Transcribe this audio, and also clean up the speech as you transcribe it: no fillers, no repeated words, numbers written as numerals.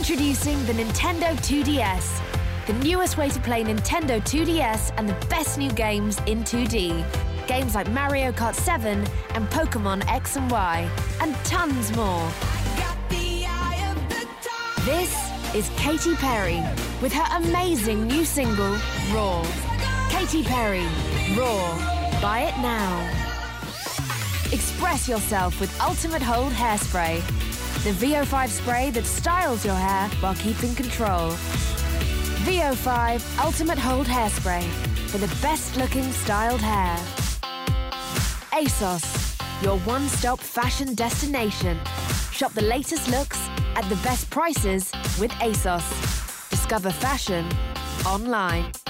Introducing the Nintendo 2DS, the newest way to play Nintendo 2DS and the best new games in 2D. Games like Mario Kart 7 and Pokémon X and Y, and tons more. This is Katy Perry with her amazing new single, Raw. Katy Perry, Raw. Buy it now. Express yourself with Ultimate Hold Hairspray, the VO5 spray that styles your hair while keeping control. VO5 Ultimate Hold Hairspray for the best-looking styled hair. ASOS, your one-stop fashion destination. Shop the latest looks at the best prices with ASOS. Discover fashion online.